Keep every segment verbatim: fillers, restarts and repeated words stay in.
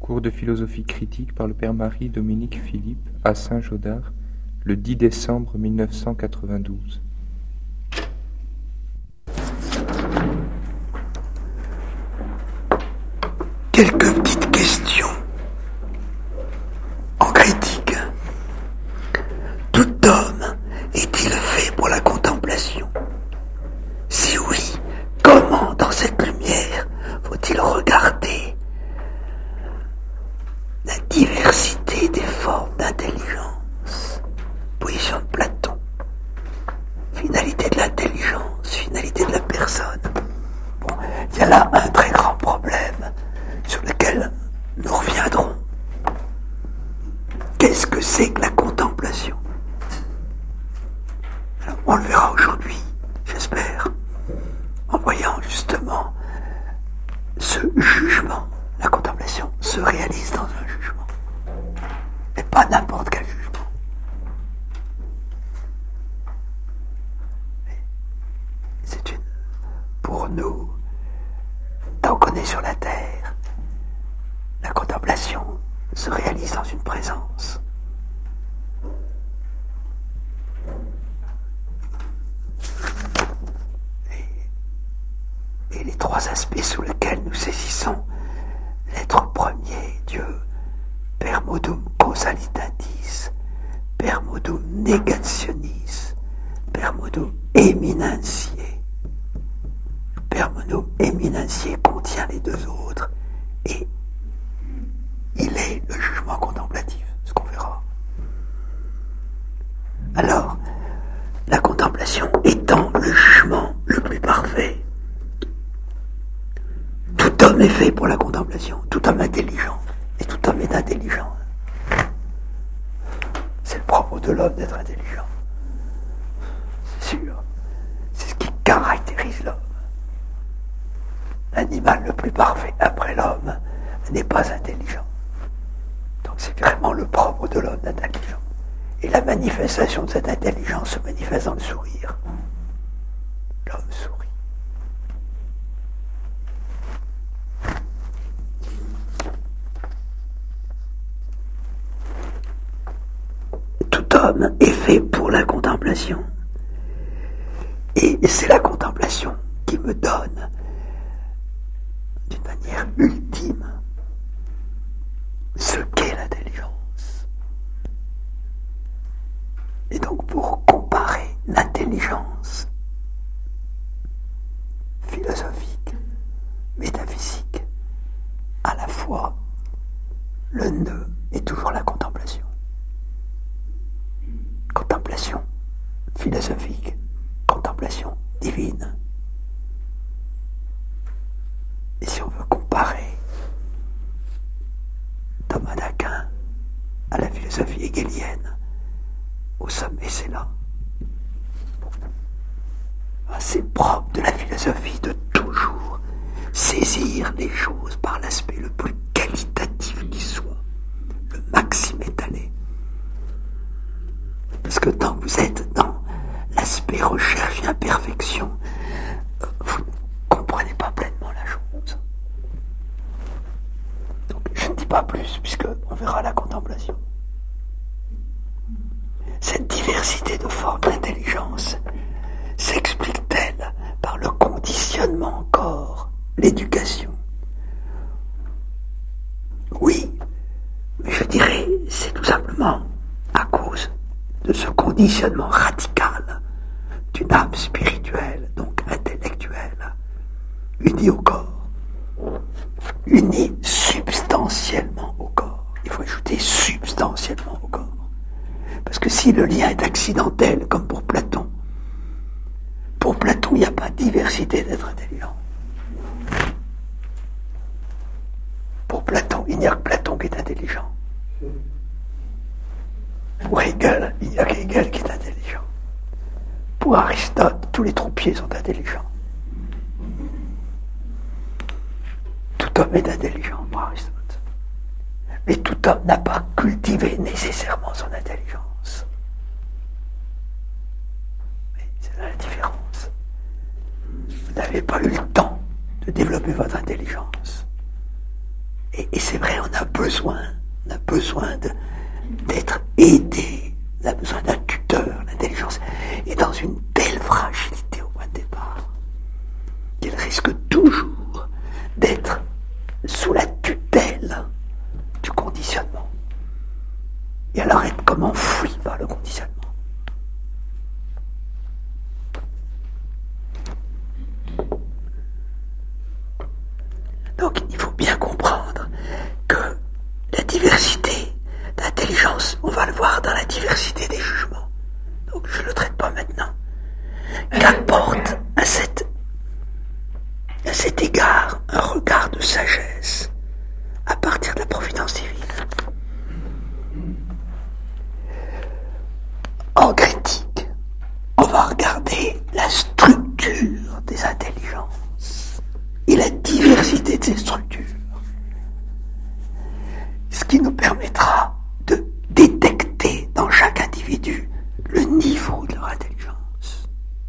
Cours de philosophie critique par le père Marie-Dominique Philippe à Saint-Gaudard, le dix décembre mille neuf cent quatre-vingt-douze. Quelques petites questions en critique. Tout homme est-il fait pour la contemplation? Si oui, comment dans cette lumière faut-il regarder la diversité des formes d'intelligence? Position de Platon. Finalité de l'intelligence, finalité de la personne. Bon, il y a là un très grand problème sur lequel nous reviendrons. Qu'est-ce que c'est que la contemplation? Alors, on le verra aujourd'hui, j'espère, en voyant justement ce jugement. La contemplation se réalise dans un jugement, et pas n'importe quel jugement. C'est une, pour nous, tant qu'on est sur la terre, la contemplation se réalise dans une présence. Et, et les trois aspects sous lesquels nous saisissons l'être premier, Dieu, per modum causalitatis, per modum negationis, per modum eminentiae. Per modum eminentiae contient les deux autres, et il est le jugement contemplatif, ce qu'on verra. Alors, la contemplation étant le jugement le plus parfait, tout homme est fait pour la contemplation, tout homme intelligent, et tout homme est intelligent. C'est le propre de l'homme d'être intelligent. C'est sûr. C'est ce qui caractérise l'homme. L'animal le plus parfait après l'homme n'est pas intelligent. Donc c'est vraiment le propre de l'homme d'être intelligent. Et la manifestation de cette intelligence se manifeste dans le sourire. L'homme sourit. Tout homme est fait pour la contemplation. Et c'est la contemplation qui me donne, d'une manière ultime, ce qu'est l'intelligence. Et donc pour comparer l'intelligence philosophique, métaphysique, à la fois, le nœud est toujours la contemplation. Contemplation philosophique, contemplation divine. Et si on veut comparer Thomas d'Aquin à la philosophie hegélienne, au sommet c'est là. C'est propre de la philosophie de toujours saisir les choses par l'aspect le plus qualitatif qui soit, le maxime étalé. Parce que tant que vous êtes dans l'aspect recherche et imperfection, vous ne comprenez pas pleinement la chose. Donc je ne dis pas plus, puisque on verra la contemplation. Cette diversité de formes d'intelligence s'explique-t-elle par le conditionnement encore, l'éducation? Oui, mais je dirais c'est tout simplement à cause de ce conditionnement radical d'une âme spirituelle, donc intellectuelle, unie au corps, unie substantiellement au corps. Il faut ajouter substantiellement au corps. Parce que si le lien est accidentel, comme pour Platon, pour Platon, il n'y a pas de diversité d'être intelligent. Pour Platon, il n'y a que Platon qui est intelligent. Pour Hegel, il n'y a qu'Hegel qui est intelligent. Pour Aristote, tous les troupiers sont intelligents. Tout homme est intelligent pour Aristote. Mais tout homme n'a pas cultivé nécessairement son intelligence. Mais c'est là la différence. Vous n'avez pas eu le temps de développer votre intelligence. Et, et c'est vrai, on a besoin, on a besoin de, d'être aidé, on a besoin d'un tuteur, l'intelligence est dans une telle fragilité au point de départ, qu'elle risque toujours d'être sous la tutelle du conditionnement. Et alors être comme enfoui par le conditionnement. Donc il faut bien comprendre que la diversité d'intelligence, on va le voir dans la diversité des jugements, donc je ne le traite pas maintenant, qu'apporte à, cette, à cet égard un regard de sagesse à partir de la providence divine. En critique, on va regarder la structure des intelligences et la diversité de ces structures, ce qui nous permettra de détecter dans chaque individu le niveau de leur intelligence.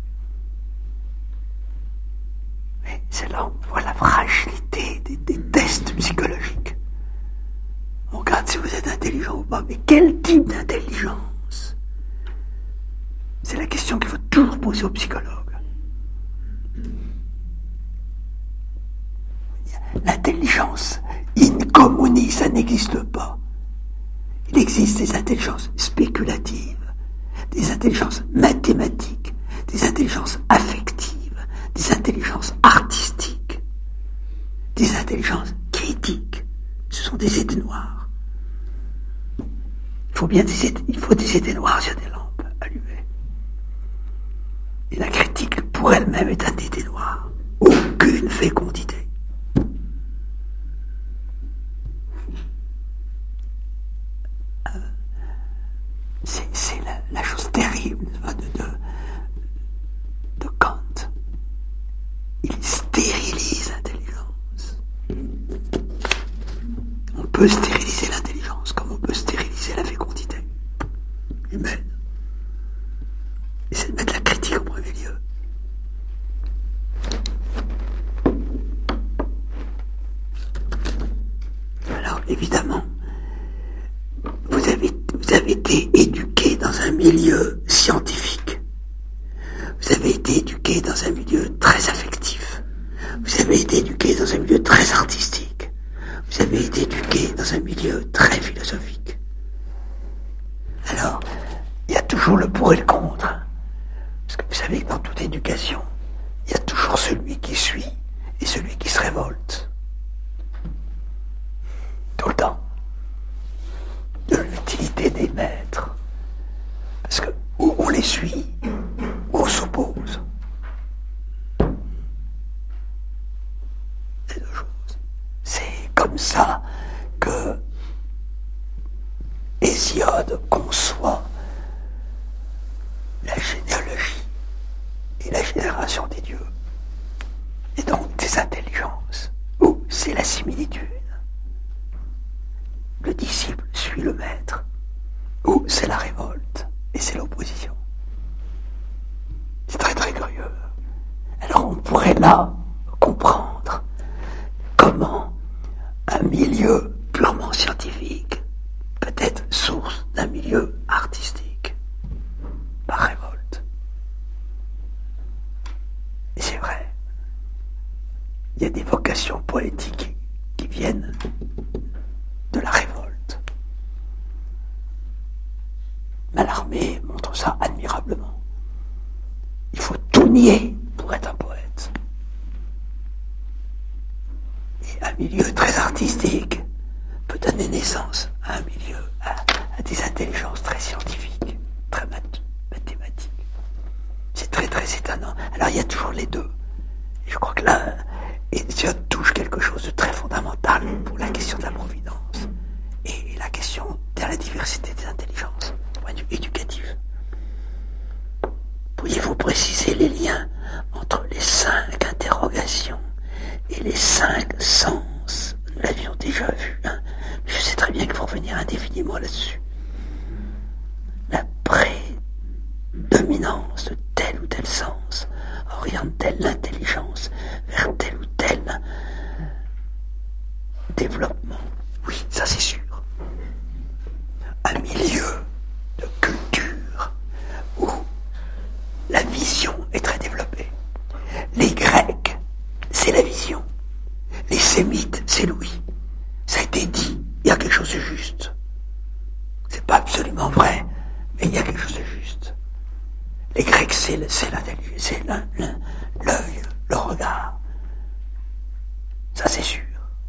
Mais c'est là où on voit la fragilité des, des tests psychologiques. On regarde si vous êtes intelligent ou pas, mais quel type d'intelligence? C'est la question qu'il faut toujours poser aux psychologues. L'intelligence in communi, ça n'existe pas. Il existe des intelligences spéculatives, des intelligences mathématiques, des intelligences affectives, des intelligences artistiques, des intelligences critiques. Ce sont des idées noires. Il faut bien des idées, il faut des idées noires sur des lampes allumées. Et la critique pour elle-même est un idée noire. Aucune fécondité. C'est, c'est la, la chose terrible de, de, de Kant. Il stérilise l'intelligence. On peut stériliser l'intelligence comme on peut stériliser la fécondité humaine. Et c'est de mettre la critique au premier lieu. Alors évidemment, vous avez, vous avez été éduqué dans un milieu scientifique. Vous avez été éduqué dans un milieu très affectif. Vous avez été éduqué dans un milieu très artistique. Vous avez été éduqué dans un milieu très philosophique. Alors, il y a toujours le pour et le contre. Parce que vous savez que dans toute éducation, il y a toujours celui qui suit et celui qui se révolte. Tout le temps. De l'utilité des maîtres. Parce que ou on les suit, ou on s'oppose. C'est deux choses. C'est comme ça que Hésiode conçoit la généalogie et la génération des dieux. Et donc des intelligences, où c'est la similitude. Le disciple suit le maître, ou c'est la révolte, et c'est l'opposition. C'est très très curieux. Alors on pourrait là comprendre comment un milieu purement scientifique peut être source d'un milieu artistique, par révolte. Et c'est vrai, il y a des vocations poétiques qui viennent de la révolte. Mallarmé montre ça admirablement. Il faut tout nier pour être un poète. Et un milieu très artistique peut donner naissance à un milieu, à, à des intelligences très scientifiques, très mat- mathématiques. C'est très très étonnant. Alors il y a toujours les deux. Et je crois que là, Hésiode touche quelque chose de très fondamental pour la question de la providence et la question de la diversité des intelligences, du point de vue éducatif. Pourriez-vous préciser les liens entre les cinq interrogations et les cinq sens? Nous l'avions déjà vu, hein. Je sais très bien qu'il faut revenir indéfiniment là-dessus. La prédominance de tel ou tel sens oriente-t-elle l'intelligence vers tel ou tel développement. Oui, ça c'est sûr. Un milieu de culture où la vision est très développée. Les Grecs, c'est la vision. Les Sémites, c'est l'ouïe. Ça a été dit, il y a quelque chose de juste. C'est pas absolument vrai, mais il y a quelque chose de juste. Les Grecs, c'est l'intelligence, c'est l'œil, le regard. Ça, c'est sûr.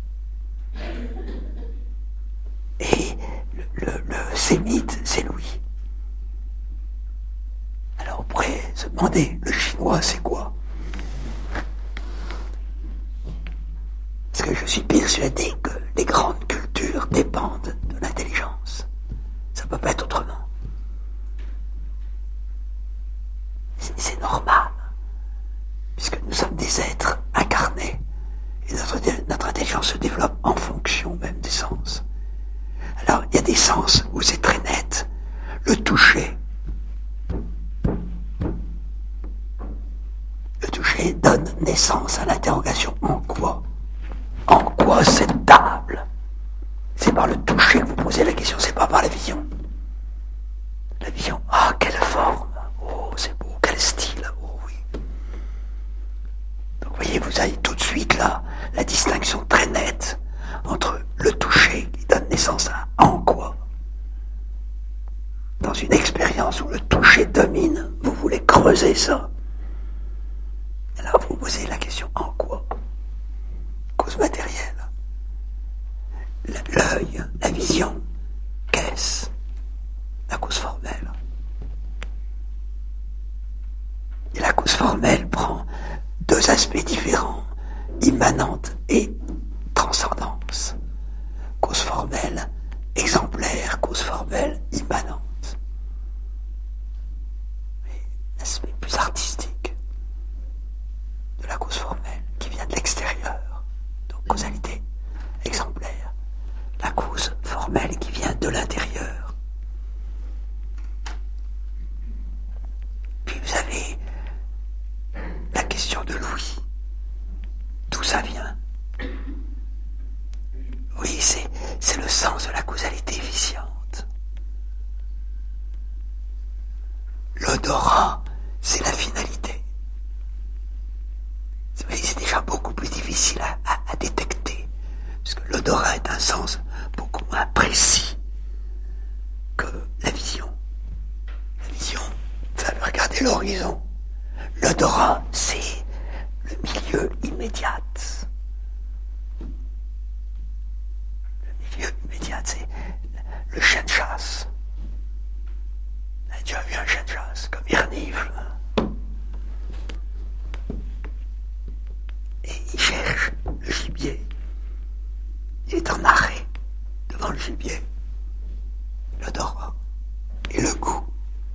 Et le, le, le sémite, c'est l'ouïe. Alors on pourrait se demander, le chinois, c'est quoi? Parce que je suis persuadé que les grandes cultures dépendent de l'intelligence. Ça ne peut pas être autrement. C'est normal, puisque nous sommes des êtres incarnés, et notre, notre intelligence se développe en fonction même des sens. Alors, il y a des sens où c'est très net. Le toucher. Le toucher donne naissance à l'interrogation. En quoi? En quoi cette table? C'est par le toucher que vous posez la question, c'est pas par la vision. La vision, ah, quelle forme! Oh, c'est beau, quel style! Oh oui. Donc, vous voyez, vous avez tout de suite là la distinction très nette entre le toucher qui donne naissance à en quoi. Dans une expérience où le toucher domine, vous voulez creuser ça. Alors vous posez la question en quoi? Cause matérielle. L'œil, la vision, qu'est-ce? La cause formelle. Et la cause formelle prend deux aspects différents, immanente et transcendance. Cause formelle exemplaire, cause formelle immanente. Mais l'aspect plus artistique de la cause formelle qui vient de l'extérieur, donc causalité exemplaire. La cause formelle qui vient de l'intérieur. Puis vous avez la question de l'ouïe. D'où ça vient? Oui, c'est, c'est le sens de la causalité efficiente. L'odorat, c'est la finalité. Vous voyez, c'est déjà beaucoup plus difficile à, à, à détecter, parce que l'odorat est un sens beaucoup moins précis que la vision. La vision, ça veut regarder l'horizon. L'odorat, c'est le milieu immédiat. Le milieu immédiat, c'est le chien de chasse. Vous avez déjà vu un chien de chasse, comme il renifle. Et il cherche le gibier. Il est en arrêt devant le gibier. L'odorat et le goût.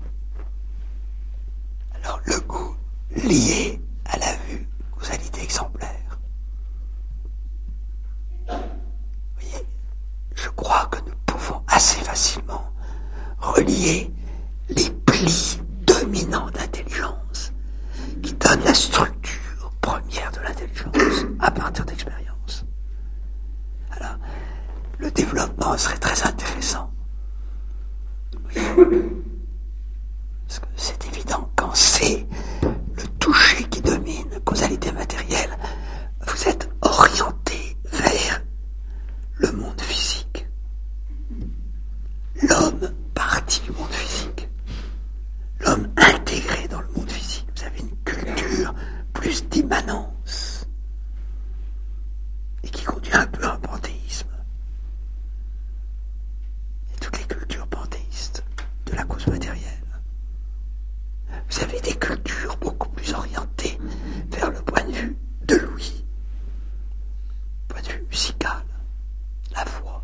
Alors le goût lié à la vue, causalité exemplaire. Vous voyez, je crois que nous pouvons assez facilement relier les plis dominants d'intelligence qui donnent la structure première de l'intelligence à partir d'expérience. Alors, le développement serait très intéressant. Oui. Parce que c'est évident, quand c'est le toucher qui domine, causalité matérielle, vous êtes orienté vers le monde physique. L'homme parti du monde physique. L'homme intégré dans le monde physique. Vous avez une culture plus d'immanence et qui conduit un peu à un panthéisme. Et toutes les cultures panthéistes de la cause matérielle. Vous avez des cultures beaucoup plus orientées vers le point de vue de l'ouïe, point de vue musical, la voix.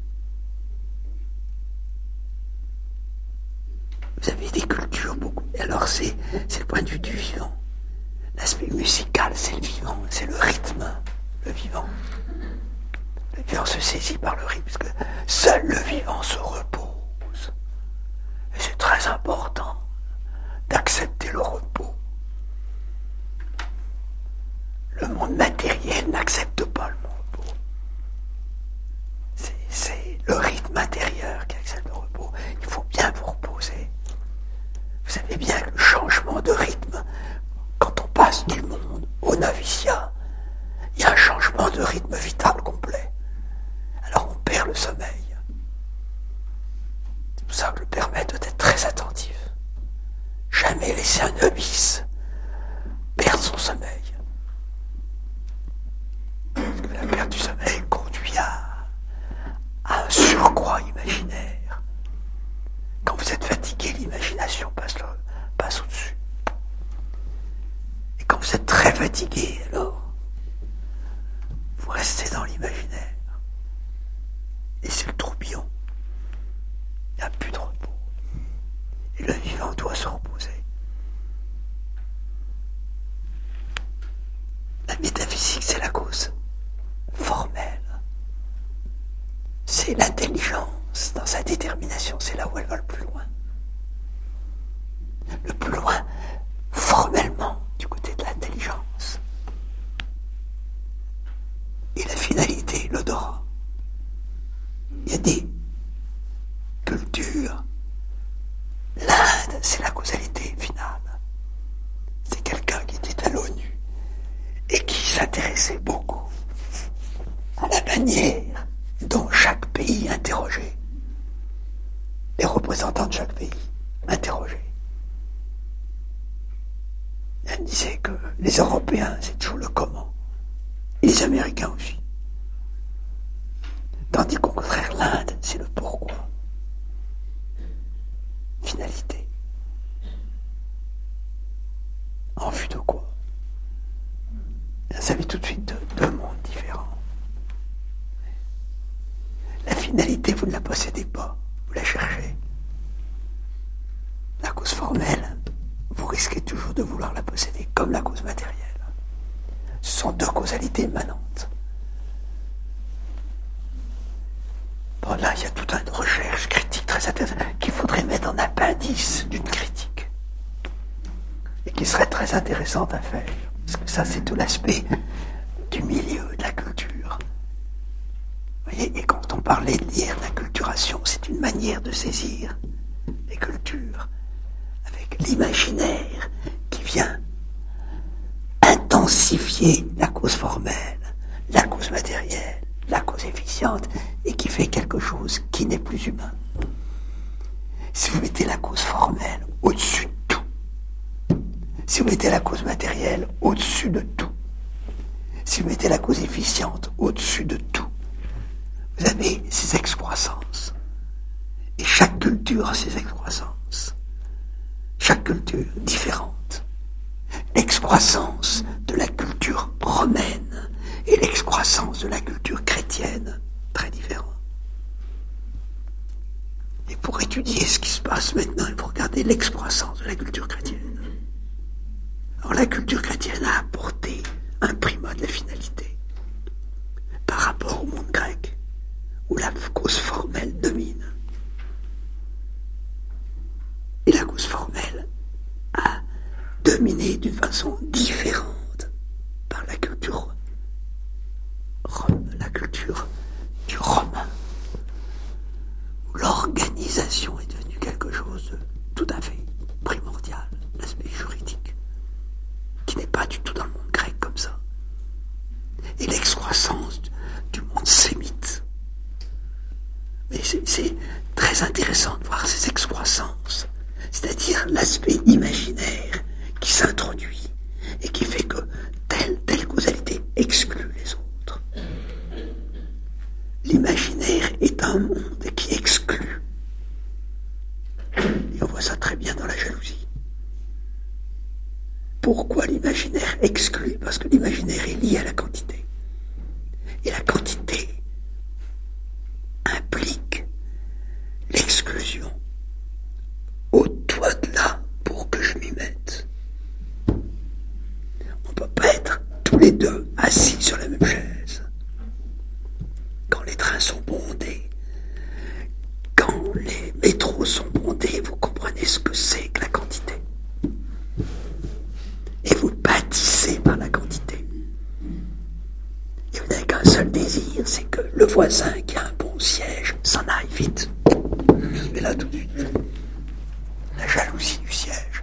Vous avez des cultures beaucoup. Alors c'est, c'est le point de vue du vivant. L'aspect musical, c'est le vivant, c'est le rythme, le vivant. Le vivant se saisit par le rythme, parce que seul le vivant se repose. Et c'est très important d'accepter le repos. Le monde matériel n'accepte pas le repos. rythme intérieur qui accède au repos. Il faut bien vous reposer. Vous savez bien que le changement de rythme, quand on passe du monde au noviciat, il y a un changement de rythme vital complet. Alors on perd le sommeil. C'est pour ça que le père Maître doit être très attentif. Jamais laisser un novice perdre son sommeil. Parce que la perte du sommeil conduit à, à un surcroît imaginaire. Quand vous êtes fatigué, l'imagination passe, le, passe au-dessus. Et quand vous êtes très fatigué, alors, vous restez dans l'imaginaire. Et c'est le tourbillon. Il n'y a plus de repos. Et le vivant doit se reposer. La métaphysique, c'est la cause formelle. C'est l'intelligence dans sa détermination. C'est là où elle va le plus loin. Le plus loin, formellement, du côté de l'intelligence. Et la finalité, l'odorat. Il y a des cultures. L'Inde, c'est la causalité finale. C'est quelqu'un qui était à l'ONU et qui s'intéressait beaucoup à la manière dont chaque pays interrogeait. Les représentants de chaque pays interrogeaient. Elle disait que les Européens, c'est toujours le comment. Et les Américains aussi. Tandis qu'au contraire, l'Inde, c'est le pourquoi. Finalité. En vue de quoi? Ça fait tout de suite deux, deux mondes différents. La finalité, vous ne la possédez pas, vous la cherchez. La cause formelle, vous risquez toujours de vouloir la posséder, comme la cause matérielle. Ce sont deux causalités immanentes. Bon, là, il y a toute une recherche critique très intéressante qu'il faudrait mettre en appendice d'une critique. Et qui serait très intéressante à faire. Parce que ça, c'est tout l'aspect du milieu, de la culture. Vous voyez, et quand on parlait d'hier d'acculturation, c'est une manière de saisir les cultures avec l'imaginaire qui vient intensifier la cause formelle, la cause matérielle, la cause efficiente, et qui fait quelque chose qui n'est plus humain. Si vous mettez la cause formelle au-dessus de tout, si vous mettez la cause matérielle au-dessus de tout, si vous mettez la cause efficiente au-dessus de tout, vous avez ces excroissances. Et chaque culture a ses excroissances. Chaque culture différente. L'excroissance de la culture romaine et l'excroissance de la culture chrétienne, très différents. Et pour étudier ce qui se passe maintenant, il faut regarder l'excroissance de la culture chrétienne. Alors la culture chrétienne a apporté un primat de la finalité par rapport au monde grec, où la cause formelle domine. Et la cause formelle a dominé d'une façon différente par la culture Rome, la culture du romain, où l'organisation est devenue quelque chose de tout à fait primordial, l'aspect juridique, qui n'est pas du tout dans le monde grec comme ça. Et l'excroissance du monde sémite. Mais c'est, c'est très intéressant de voir ces excroissances, c'est-à-dire l'aspect imaginaire qui s'introduit et qui fait que telle, telle causalité exclut les autres. L'imaginaire est un monde qui exclut. Et on voit ça très bien dans la jalousie. Pourquoi l'imaginaire exclut? Parce que l'imaginaire est lié à la quantité. Et la quantité implique l'exclusion. Ôte-toi de là pour que je m'y mette. On ne peut pas être tous les deux assis sur la même chaise. Quand les trains sont bondés, quand les métros sont bondés, vous comprenez ce que c'est que la quantité. Et vous pâtissez par la quantité. Et vous n'avez qu'un seul désir, c'est que le voisin qui a un bon siège s'en aille vite. Je vais là tout de suite. La jalousie du siège.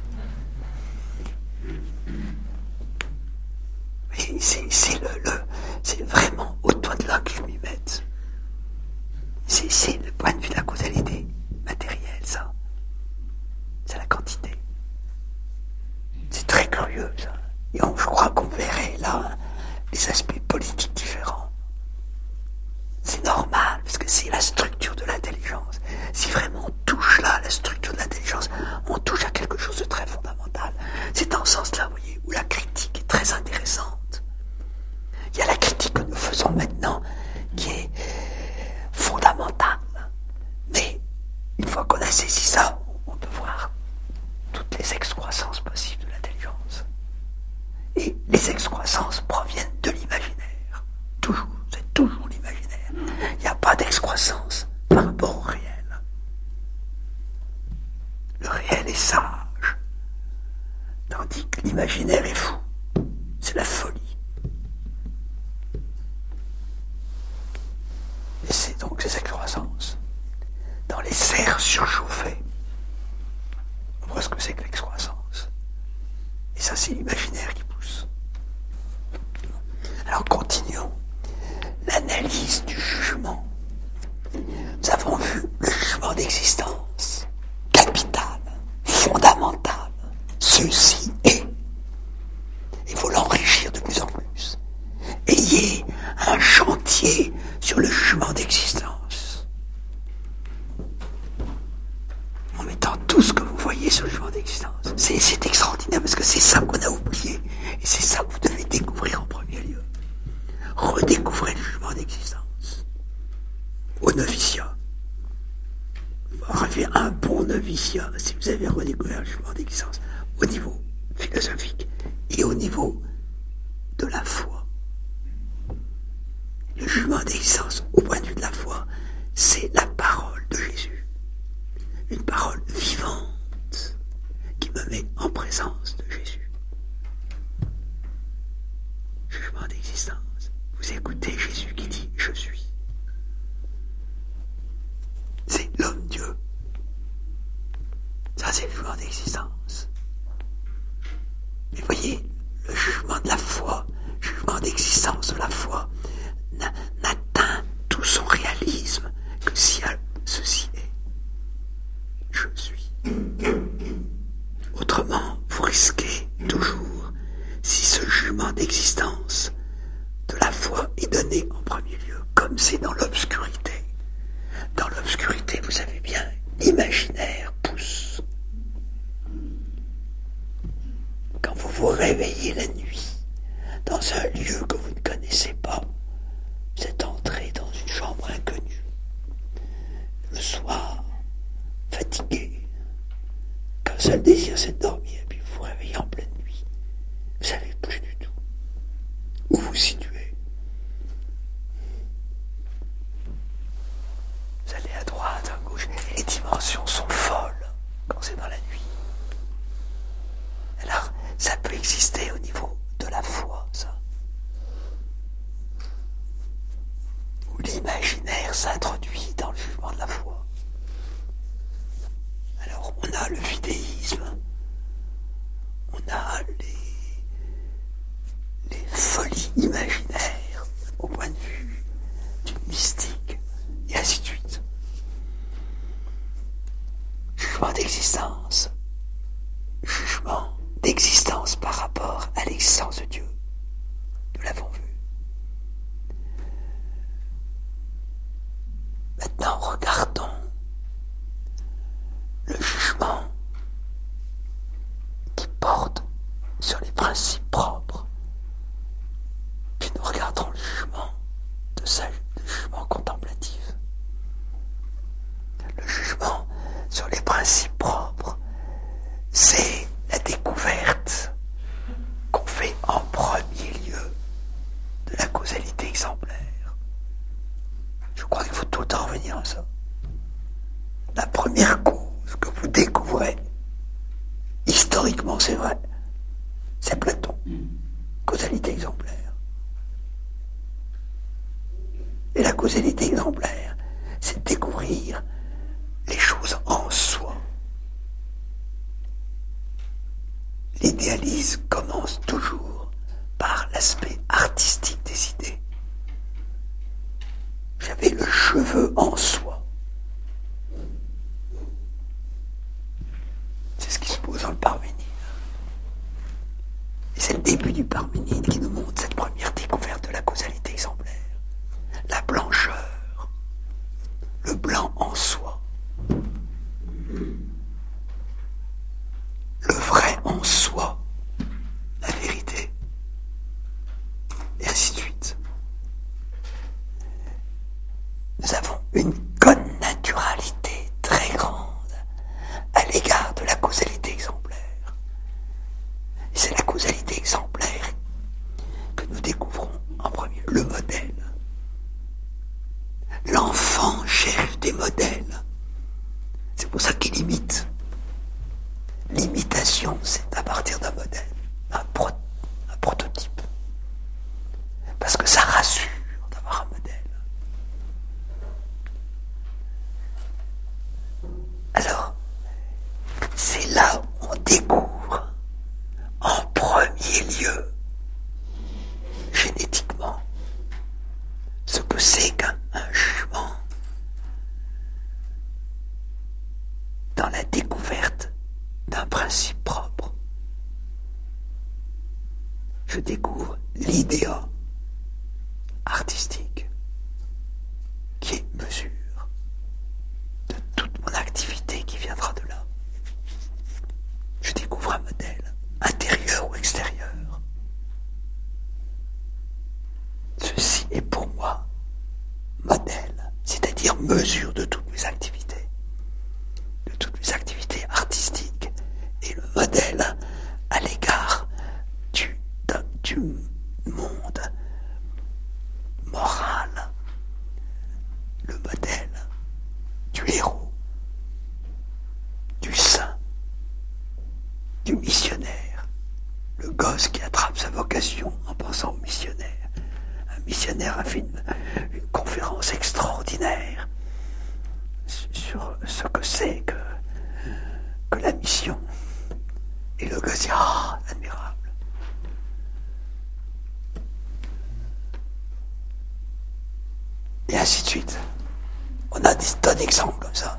Et c'est, c'est le, le, c'est vraiment au doigt de là que je m'y mette. C'est, c'est le point de vue de la causalité matérielle, ça. C'est la quantité. C'est très curieux, ça. Et on, je crois qu'on verrait là les aspects politiques différents. C'est normal, parce que c'est la structure de l'intelligence. Si vraiment on touche là à la structure de l'intelligence, on touche à quelque chose de très fondamental. C'est dans ce sens-là, vous voyez, où la critique est très intéressante. Il y a la critique que nous faisons maintenant, qui est fondamentale. Mais, une fois qu'on a saisi ça, on peut voir toutes les excroissances possibles de l'intelligence. Et les excroissances proviennent de l'imaginaire. Toujours, c'est toujours l'imaginaire. Il n'y a pas d'excroissance par rapport au réel. Le réel est sage, tandis que l'imaginaire est fou. C'est la folie. Et c'est donc ces excroissances. Dans les serres surchauffées, on voit ce que c'est que l'excroissance. Et ça, c'est l'imaginaire qui pousse. Alors, continuons. L'analyse du jugement. Nous avons vu le jugement d'existence, capital, fondamental. Ceci est. Il faut l'enrichir de plus en plus. Ayez un chantier sur le jugement d'existence. En mettant tout ce que vous voyez sur le jugement d'existence. C'est, c'est extraordinaire parce que c'est ça qu'on a oublié. Et c'est ça que vous devez découvrir en premier lieu. Redécouvrez le jugement d'existence. Au noviciat. Vous avez un bon noviciat si vous avez redécouvert le jugement d'existence. Au niveau philosophique et au niveau de la foi. Le jugement d'existence, au point de vue de la foi, c'est la parole de Jésus. Une parole vivante qui me met en présence de Jésus. Jugement d'existence. Vous écoutez Jésus qui dit « Je suis ». C'est l'homme-dieu. Ça, c'est le jugement d'existence. Mais voyez, le jugement de la foi, le jugement d'existence de la foi, n'atteint tout son réalisme que si ceci est. Je suis. Autrement, vous risquez toujours, si ce jugement d'existence de la foi est donné en premier lieu, comme c'est dans l'obscurité. Dans l'obscurité, vous savez bien, l'imaginaire pousse. Quand vous vous réveillez la nuit, dans un lieu que vous ne connaissez pas, vous êtes entré dans une chambre inconnue. Le soir, fatigué, qu'un seul désir c'est de dormir, et puis vous vous réveillez en pleine nuit. Vous ne savez plus du tout où vous situez. Vous allez à droite, à gauche, et les dimensions sont folles quand c'est dans la nuit. Alors, ça peut exister au niveau de la foi, ça. Où l'imaginaire s'introduit dans le jugement de la foi. Alors, on a le vidéisme, on a les, les folies imaginaires au point de vue d'une mystique, et ainsi de suite. Jugement d'existence, jugement d'existence par rapport à l'existence de Dieu. Nous l'avons vu. Maintenant, regardons le jugement qui porte sur les principes propres. Puis nous regardons le jugement de sa, le jugement contemplatif. Le jugement sur les principes propres, c'est la découverte qu'on fait en premier lieu de la causalité exemplaire. Je crois qu'il faut tout le temps revenir à ça. La première cause que vous découvrez, historiquement c'est vrai, c'est Platon. Causalité exemplaire. Et la causalité exemplaire, c'est découvrir les choses en soi. L'idéalisme commence toujours par l'aspect artistique des idées. J'avais le cheveu en soi. C'est ce qui se pose dans le Parménide. Et c'est le début du Parménide qui nous montre cette première découverte de la causalité exemplaire. La blancheur, le blanc en soi, le vrai en soi, la vérité, et ainsi de suite. Nous avons une connaturalité très grande à l'égard de la causalité exemplaire. Et c'est la causalité exemplaire que nous découvrons en premier, le modèle. L'enfant cherche des modèles. C'est pour ça qu'il imite. L'imitation, c'est à partir d'un modèle, un, pro- un prototype. Parce que ça rassure d'avoir un modèle. Alors, c'est là où on découvre, en premier lieu, génétiquement, ce que c'est qu'un un jugement dans la découverte d'un principe propre. Je découvre l'idéal artistique qui est mesure de toute mon activité qui viendra de là. Je découvre un modèle, intérieur ou extérieur. Ceci est pour moi modèle, c'est-à-dire mesure de toutes mes activités, de toutes mes activités artistiques, et le modèle à l'égard du, du monde moral, le modèle du héros, du saint, du missionnaire, le gosse qui attrape sa vocation en pensant au missionnaire. Un missionnaire a fait une, une conférence extraordinaire sur ce que c'est que, que la mission. Et le gosse dit, ah, oh, admirable. Et ainsi de suite. On a des tonnes d'exemples comme ça.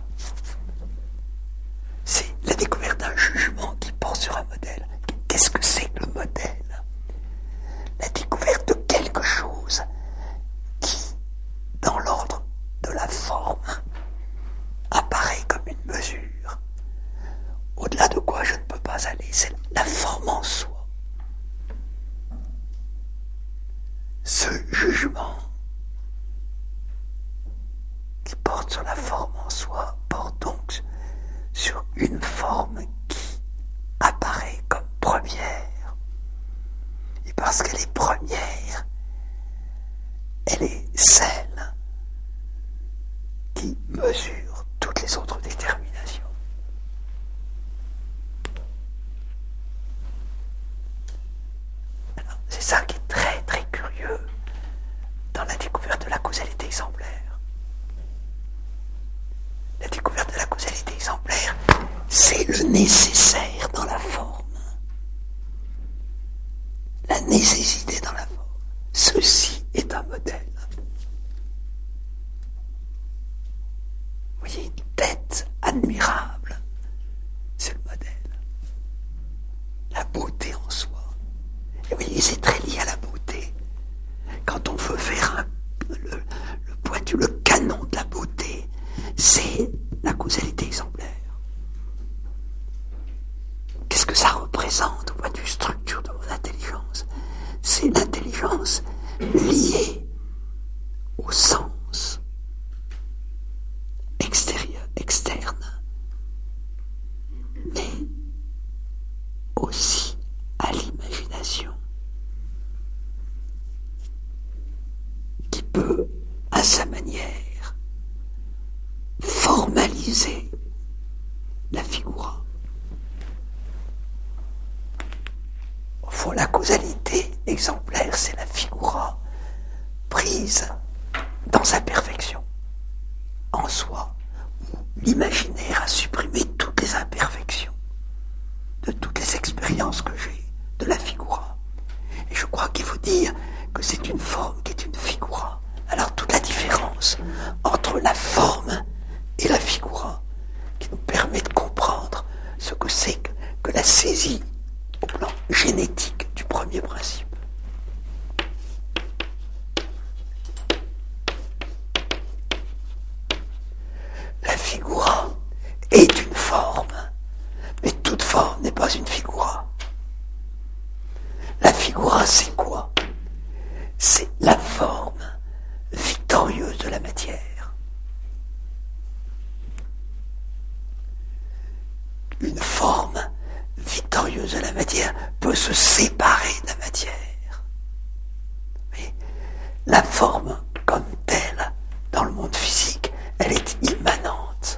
C'est la découverte d'un jugement qui porte sur un modèle. Qu'est-ce que c'est que le modèle? La découverte de quelque chose qui, dans l'ordre de la forme, apparaît comme une mesure. Au-delà de quoi je ne peux pas aller, c'est la forme en soi. Ce jugement qui porte sur la forme en soi porte donc sur une forme qui apparaît comme première. Et parce qu'elle est première, elle est celle qui mesure toutes les autres déterminations. Alors, c'est ça qui est très très curieux dans la découverte de la causalité exemplaire. La découverte de la causalité exemplaire, c'est le nécessaire dans la forme. La nécessité dans la forme. Ceci est un modèle. Vous voyez, une tête admirable, c'est le modèle. La beauté en soi. Et vous voyez, c'est très lié à la beauté. Quand on veut faire un, le, le pointu, le canon de la beauté, c'est la causalité exemplaire. Qu'est-ce que ça représente au point de vue structure de mon intelligence? C'est l'intelligence liée au sens extérieur, externe, mais aussi à l'imagination, qui peut, à sa manière, formaliser la figura. Au fond, la causalité exemplaire, c'est la figura prise dans sa perfection, en en soi, où l'imaginaire a supprimé toutes les imperfections de toutes les expériences que j'ai de la figura. Et je crois qu'il faut dire que c'est une forme qui est une figura. Alors toute la différence entre la forme et la figura qui nous permet de comprendre ce que c'est que, que la saisie au plan génétique du premier principe. La figura est une forme, mais toute forme n'est pas une figura. La figura, c'est quoi? C'est la forme victorieuse de la matière. Une forme victorieuse de la matière peut se séparer de la matière. Mais la forme comme telle, dans le monde physique, elle est immanente.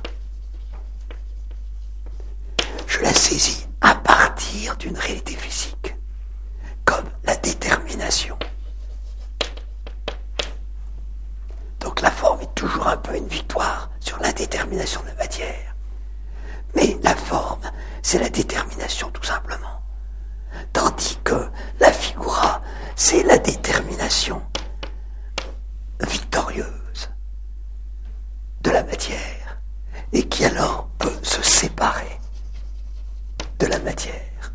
Je la saisis à partir d'une réalité physique, comme la détermination. Donc la forme est toujours un peu une victoire sur l'indétermination de la matière. Mais la forme, c'est la détermination tout simplement. Tandis que la figura, c'est la détermination victorieuse de la matière, et qui alors peut se séparer de la matière.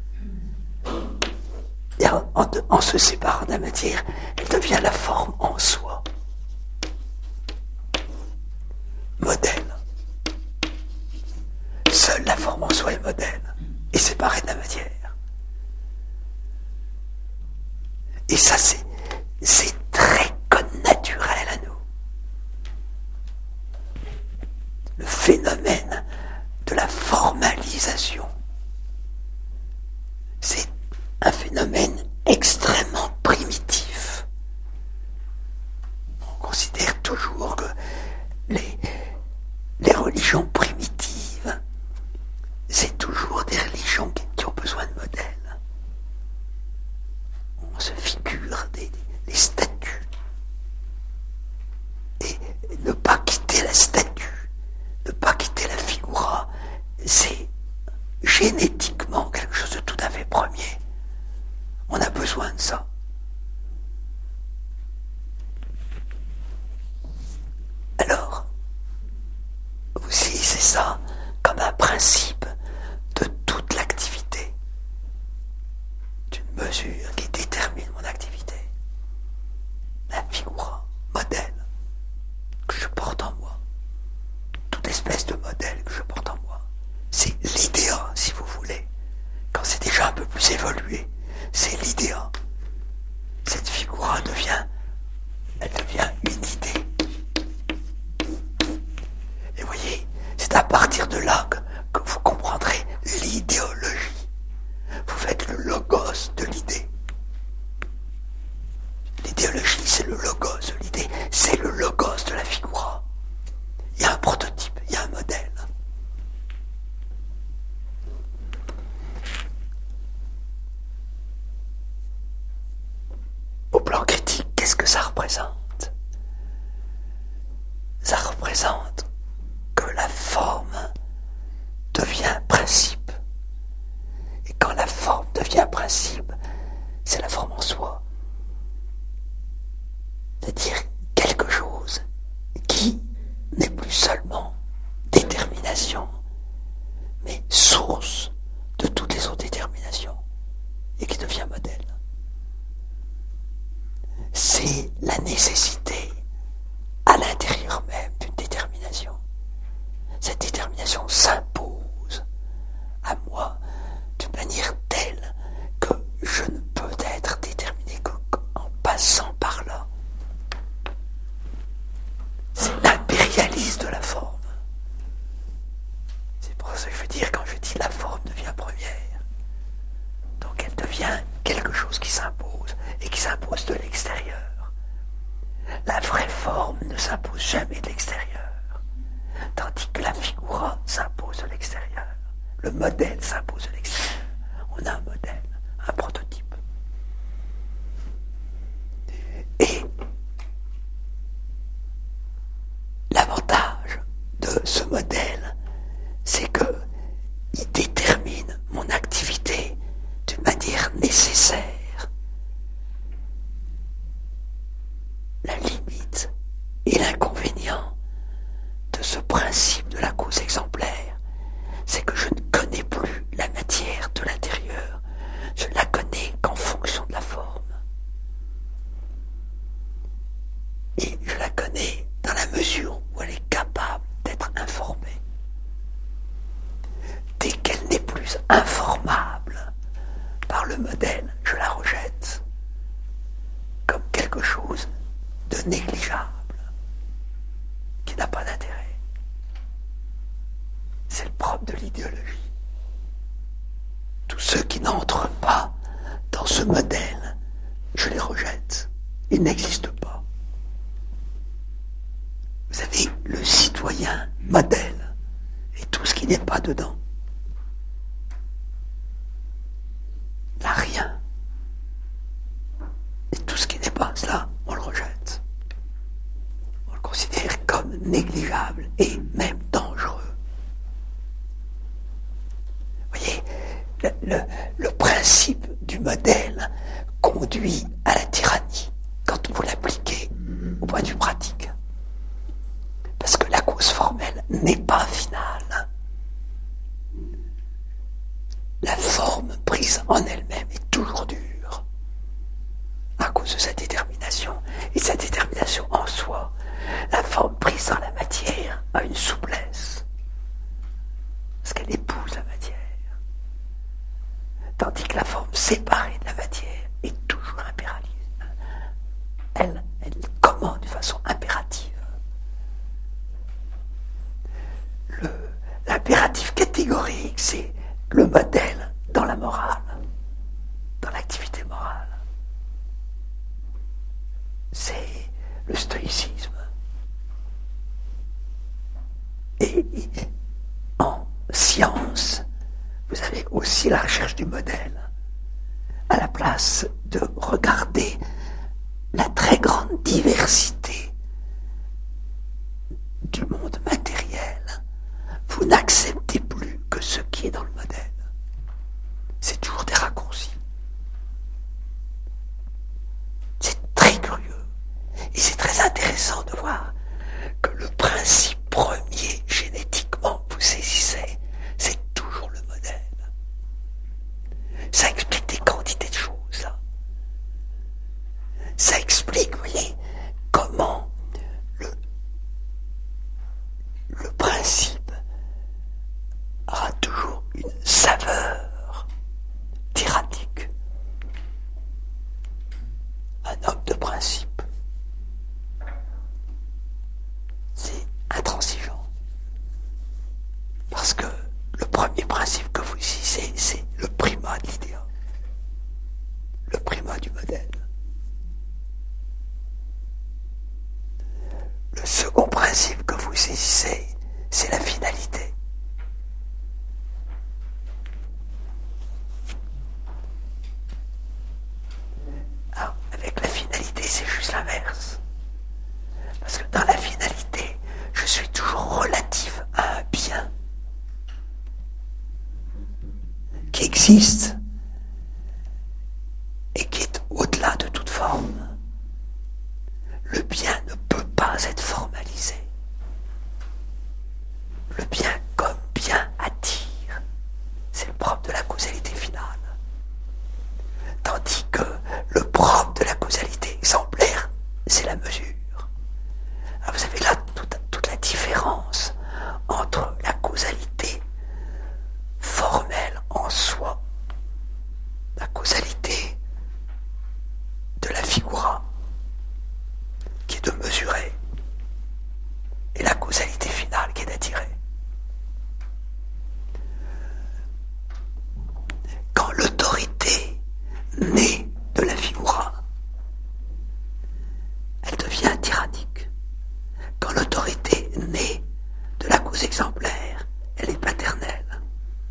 Et en, en, en se séparant de la matière, elle devient la forme en soi. Modèle. Seule la forme en soi est modèle, et séparée de la matière. Et ça, c'est, c'est très connaturel à nous. Le phénomène de la formalisation, c'est un phénomène extrêmement primitif. On considère toujours que les, les religions primitives, c'est toujours des religions qui, qui ont besoin de modèles. On se figure des, des, des statues. Et ne pas quitter la statue, ne pas quitter la figura, c'est génétiquement quelque chose de tout à fait premier. On a besoin de ça. Alors, vous saisissez ça comme un principe de toute l'activité, d'une mesure qui détermine mon activité. La figura, modèle, que je porte en moi. Toute espèce de modèle que je porte en moi. C'est l'idéal, si vous voulez. Quand c'est déjà un peu plus évolué, c'est l'idéal. Cette figura devient, elle devient une idée. Et vous voyez, c'est à partir de là que, que vous comprendrez l'idéologie. Vous faites le logos de l'idée. L'idéologie, c'est le logos de l'idée, c'est le logos de la figura. Il y a un prototype, il y a un modèle. Au plan critique, qu'est-ce que ça représente? Ça représente que la forme devient principe. Et quand la forme devient principe, c'est la forme en soi. C'est-à-dire quelque chose qui n'est plus seulement détermination, mais source de toutes les autres déterminations, et qui devient modèle. C'est la nécessité à l'intérieur même d'une détermination. Cette détermination s'impose à moi d'une manière telle que je ne peux être déterminé qu'en passant par là. C'est l'impérialisme de la forme. C'est pour ça que je veux dire, quand je dis la forme devient première, donc elle devient quelque chose qui s'impose, et qui s'impose de l'extérieur. La vraie forme ne s'impose jamais de l'extérieur, tandis que la figura s'impose de l'extérieur. Le modèle s'impose de l'extérieur. On a un modèle, un prototype. Et l'avantage modèle, c'est que il détermine mon activité d'une manière nécessaire. La limite et l'inconvénient de ce principe de la cause exemplaire, c'est que je ne connais plus la matière de l'intérieur, je ne la connais qu'en fonction de la forme. Et je la connais dans la mesure où elle est capable d'être informée. Dès qu'elle n'est plus informable par le modèle, je la rejette comme quelque chose de négligeable, qui n'a pas d'intérêt. C'est le propre de l'idéologie. Tous ceux qui n'entrent pas dans ce modèle, je les rejette. Ils n'existent pas. Vous avez le citoyen modèle et tout ce qui n'est pas dedans. Là, rien. Et tout ce qui n'est pas cela, on le rejette. On le considère comme négligeable et même dangereux. Vous voyez, le, le, le principe du modèle conduit à la tyrannie quand vous l'appliquez au point de vue pratique. Parce que la cause formelle n'est pas finale. La forme prise en elle-même est toujours dure à cause de sa détermination. Et sa détermination en soi, la forme prise dans la matière a une souplesse. Parce qu'elle épouse la matière. Tandis que la forme séparée de la matière est toujours impérative. Elle, elle commande de façon impérative. Le, l'impératif catégorique, c'est le modèle dans la morale, dans l'activité morale. C'est le stoïcisme. Et, et en science, vous avez aussi la recherche du modèle, à la place de regarder la très grande diversité du monde matériel. Vous n'acceptez plus que ce qui est dans le modèle. C'est toujours des raccourcis. C'est très curieux. Et c'est très intéressant de voir que le principe premier, génétiquement, vous saisissez, c'est toujours le modèle. Ça explique des quantités de choses, là. Ça explique, vous voyez, comment le, le principe aura toujours une saveur tyrannique. Un homme de principe, c'est intransigeant. Parce que le premier principe que vous saisissez, c'est le primat de l'idéal, le primat du modèle. Le second principe que vous saisissez, c'est la finalité. Alors, avec la finalité, c'est juste l'inverse. Parce que dans la finalité, je suis toujours relatif à un bien qui existe et qui est au-delà de toute forme. Le bien ne peut pas être formalisé. Le bien comme bien attire. C'est le propre de la causalité finale. Tandis que le propre de la causalité exemplaire, c'est la mesure. Alors vous avez là toute, toute la différence entre la causalité formelle en soi, la causalité de la figura, qui est de mesurer, et la causalité finale qui est d'attirer. Quand l'autorité naît de la figura, elle devient tyrannique. Quand l'autorité naît de la cause exemplaire, elle est paternelle.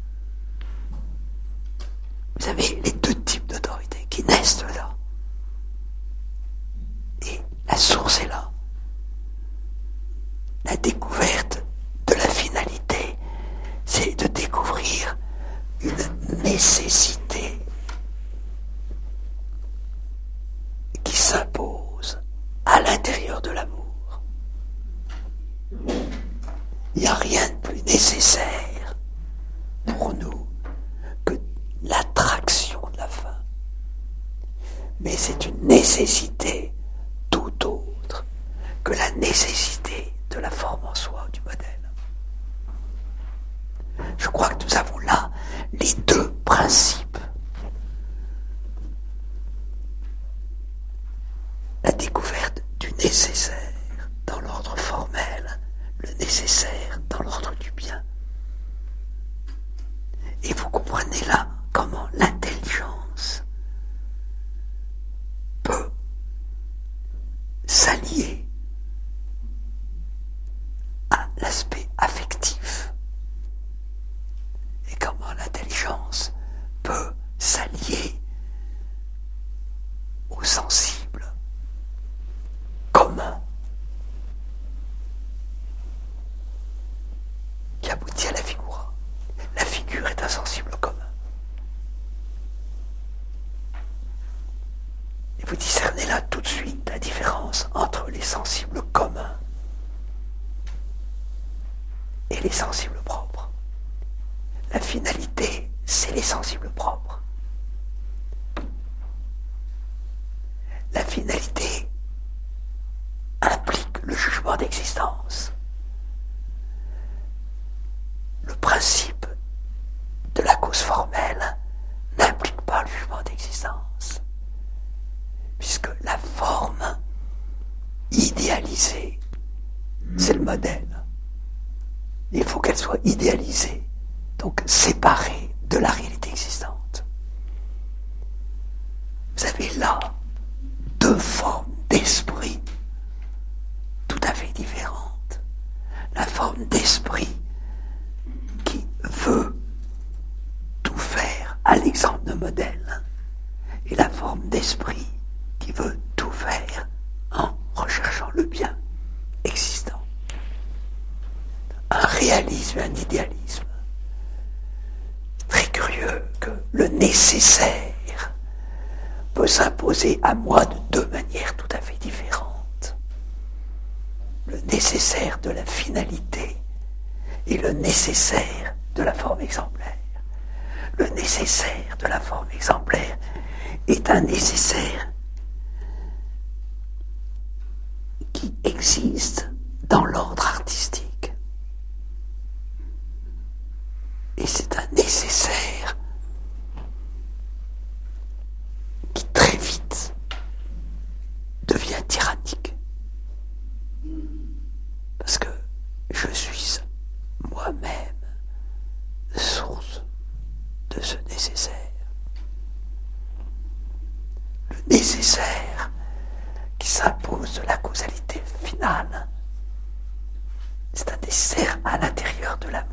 Vous avez les deux types d'autorité qui naissent de là. Et la source est là. La découverte de la finalité Il n'y a rien de plus nécessaire pour nous que l'attraction de la fin. Mais c'est une nécessité tout autre que la nécessité de la forme en soi du modèle. Je crois que nous avons là les deux principes. La découverte du nécessaire dans l'ordre formel, le nécessaire dans l'ordre du bien. Et vous comprenez là comment l'intelligence peut s'allier à l'aspect affectif et comment l'intelligence peut s'allier au sensible commun qui aboutit à la figura. La figure est un sensible commun. Et vous discernez là tout de suite la différence entre les sensibles communs et les sensibles propres. La finalité, c'est les sensibles propres. La finalité implique le jugement d'existence. Le principe de la cause formelle n'implique pas le jugement d'existence, puisque la forme idéalisée, c'est le modèle. Il faut qu'elle soit idéalisée, donc séparée de la réalité existante. Vous avez là deux formes d'esprit tout à fait différentes. La forme d'esprit qui veut tout faire à l'exemple de modèle, et la forme d'esprit qui veut tout faire en recherchant le bien existant. Un réalisme et un idéalisme. Très curieux que le nécessaire peut s'imposer à moi de deux manières tout à fait différentes. Le nécessaire de la finalité et le nécessaire de la forme exemplaire. Le nécessaire de la forme exemplaire est un nécessaire qui existe dans l'ordre artistique. Et c'est un nécessaire qui très vite devient tyrannique. Parce que je suis moi-même source de ce nécessaire. Le nécessaire qui s'impose de la causalité finale, c'est un nécessaire à l'intérieur de l'amour.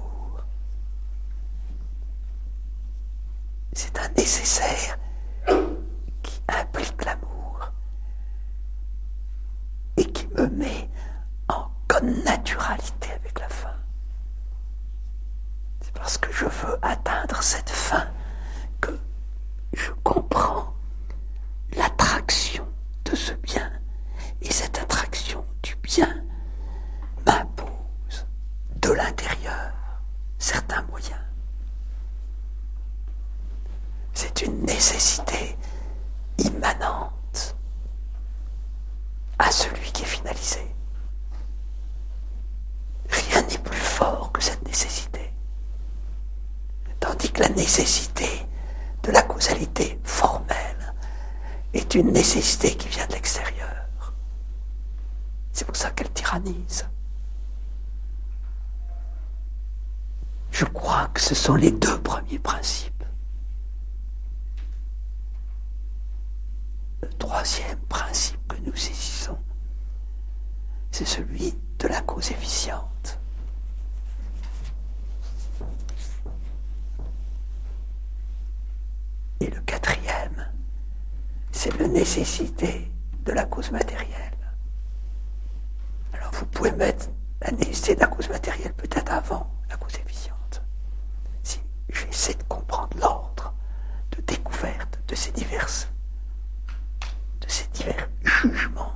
C'est un nécessaire qui implique l'amour et qui me met en connaturalité avec la fin. C'est parce que je veux atteindre cette fin que je comprends l'attraction de ce bien. Et cette attraction du bien m'impose de l'intérieur certains moyens. C'est une nécessité immanente à celui qui est finalisé. Rien n'est plus fort que cette nécessité. Tandis que la nécessité de la causalité formelle est une nécessité qui vient de l'extérieur. C'est pour ça qu'elle tyrannise. Je crois que ce sont les deux premiers principes. Le troisième principe que nous saisissons, c'est celui de la cause efficiente. Et le quatrième, c'est la nécessité de la cause matérielle. Alors vous pouvez mettre la nécessité de la cause matérielle peut-être avant la cause efficiente. Si j'essaie de comprendre l'ordre de découverte de ces diverses, de ces divers jugements